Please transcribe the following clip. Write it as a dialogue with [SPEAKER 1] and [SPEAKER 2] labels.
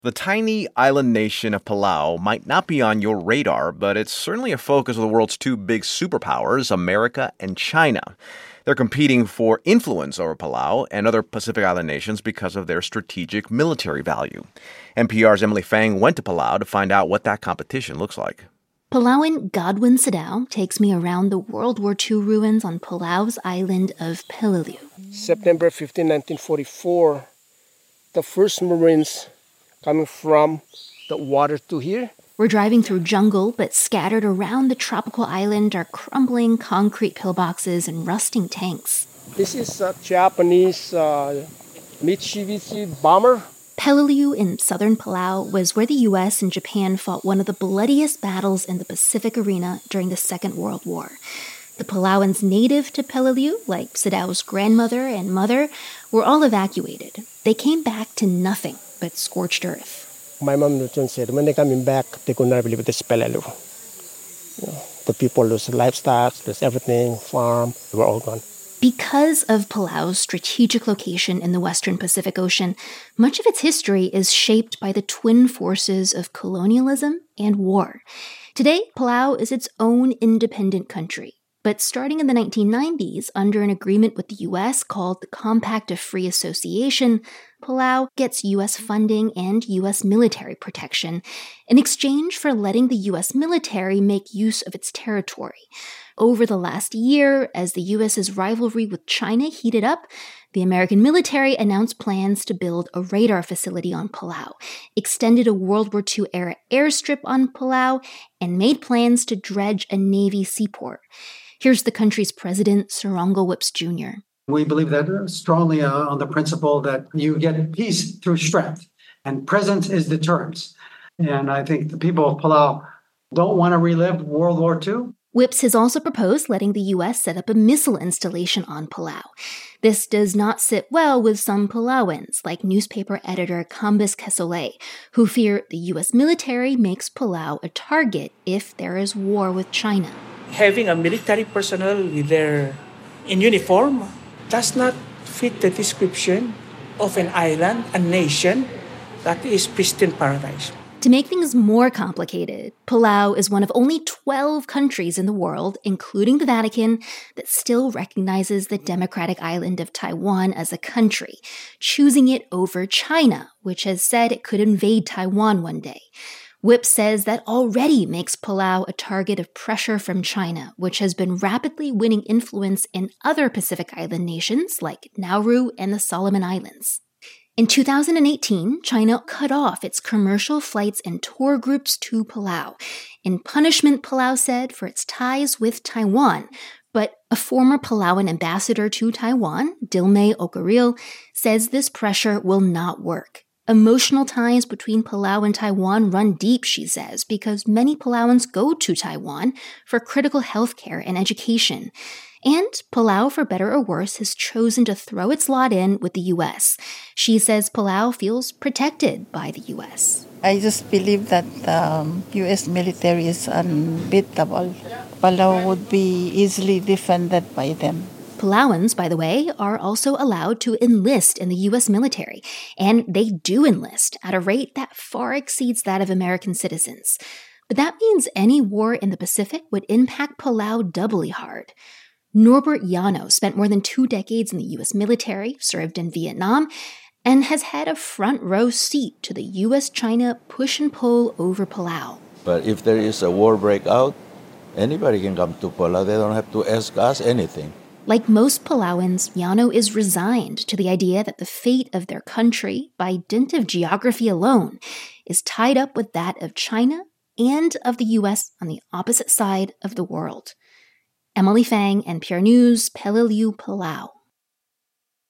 [SPEAKER 1] The tiny island nation of Palau might not be on your radar, but it's certainly a focus of the world's two big superpowers, America and China. They're competing for influence over Palau and other Pacific Island nations because of their strategic military value. NPR's Emily Fang went to Palau to find out what that competition looks like.
[SPEAKER 2] Palauan Godwin Sadao takes me around the World War II ruins on Palau's island of Peleliu.
[SPEAKER 3] September 15, 1944, the first Marines coming from the water to here.
[SPEAKER 2] We're driving through jungle, but scattered around the tropical island are crumbling concrete pillboxes and rusting tanks.
[SPEAKER 3] This is a Japanese Mitsubishi bomber.
[SPEAKER 2] Peleliu in southern Palau was where the U.S. and Japan fought one of the bloodiest battles in the Pacific arena during the Second World War. The Palauans native to Peleliu, like Sadao's grandmother and mother, were all evacuated. They came back to nothing but scorched earth.
[SPEAKER 3] My mom said when they're coming back, they could not believe this Peleliu. The people lose livestock, lose everything, farm, they were all gone.
[SPEAKER 2] Because of Palau's strategic location in the Western Pacific Ocean, much of its history is shaped by the twin forces of colonialism and war. Today, Palau is its own independent country. But starting in the 1990s, under an agreement with the U.S. called the Compact of Free Association, Palau gets U.S. funding and U.S. military protection in exchange for letting the U.S. military make use of its territory. Over the last year, as the U.S.'s rivalry with China heated up, the American military announced plans to build a radar facility on Palau, extended a World War II-era airstrip on Palau, and made plans to dredge a Navy seaport. Here's the country's president, Sarongo Whipps Jr.
[SPEAKER 4] We believe that strongly on the principle that you get peace through strength, and presence is deterrence. And I think the people of Palau don't want to relive World War II.
[SPEAKER 2] Whipps has also proposed letting the U.S. set up a missile installation on Palau. This does not sit well with some Palauans, like newspaper editor Cambis Kesole, who fear the U.S. military makes Palau a target if there is war with China.
[SPEAKER 5] Having a military personnel in uniform does not fit the description of an island, a nation that is pristine paradise.
[SPEAKER 2] To make things more complicated, Palau is one of only 12 countries in the world, including the Vatican, that still recognizes the democratic island of Taiwan as a country, choosing it over China, which has said it could invade Taiwan one day. Whipps says that already makes Palau a target of pressure from China, which has been rapidly winning influence in other Pacific Island nations like Nauru and the Solomon Islands. In 2018, China cut off its commercial flights and tour groups to Palau, in punishment, Palau said, for its ties with Taiwan. But a former Palauan ambassador to Taiwan, Dilmay Okaril, says this pressure will not work. Emotional ties between Palau and Taiwan run deep, she says, because many Palauans go to Taiwan for critical healthcare and education. And Palau, for better or worse, has chosen to throw its lot in with the U.S. She says Palau feels protected by the U.S.
[SPEAKER 6] I just believe that the U.S. military is unbeatable. Palau would be easily defended by them.
[SPEAKER 2] Palauans, by the way, are also allowed to enlist in the U.S. military, and they do enlist at a rate that far exceeds that of American citizens. But that means any war in the Pacific would impact Palau doubly hard. Norbert Llano spent more than 2 decades in the U.S. military, served in Vietnam, and has had a front-row seat to the U.S.-China push and pull over Palau.
[SPEAKER 7] But if there is a war breakout, anybody can come to Palau. They don't have to ask us anything.
[SPEAKER 2] Like most Palauans, Llano is resigned to the idea that the fate of their country, by dint of geography alone, is tied up with that of China and of the U.S. on the opposite side of the world. Emily Fang, NPR News, Peleliu, Palau.